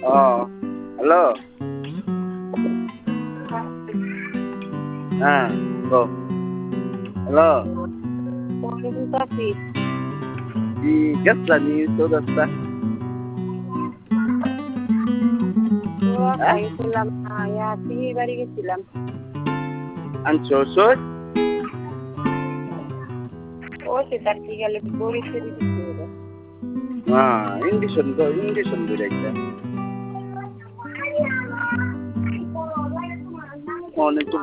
Hello. হ্যাঁ, কও। Hello. Di Gasla ni so Gasla. গেছিলাম পিহির বাড়ি গেছিলাম। Ancho so. ও সেটার কি গেলে বড়ি ফেরি দিচ্ছে। Indison direkte. Onu